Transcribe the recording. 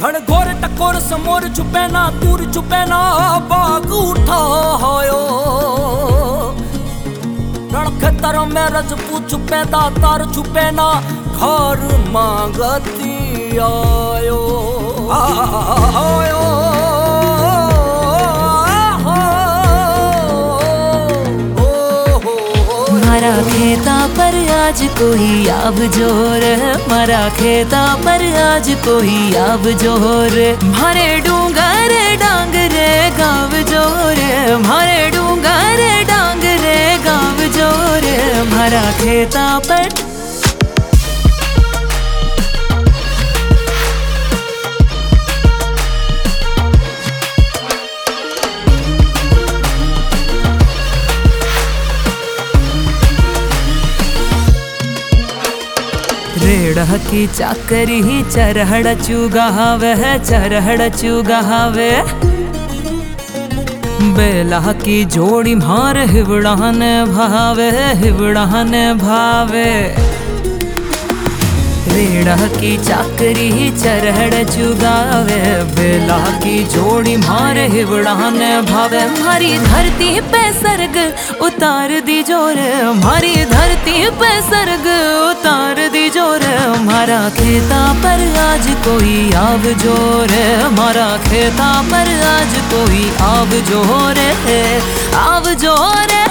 घण घोर टकोर समोर छुपे ना दूर छुपे ना बाग उठायो रण खेतर में रजपूत छुपे दातार छुपे ना घर मांगती आयो मारा खेता पर आज कोई आब जोर, मारा खेता पर आज कोई आब जोर। मारे डूंगर डांगरे गाँव जोर, मारे डूंगर डांगरे गाँव जोर। मारा खेता पर रेड़ की चाकरी चरहड़ चुगावे, चरहड़ चुगावे। बेला की जोड़ी मार हिवड़ान भावे, हिवड़ान भावे। रेड़ा की चाकरी चरहड़ चुगावे, बेला की जोड़ी मार हिवड़ान भावे। मारी धरती पे सर्ग उतार दी जोर, मारी धरती पे सर्ग उतार दी जोर। मारा खेता पर आज कोई आब जोर, मारा खेता पर आज कोई आब जोर, आब जोर।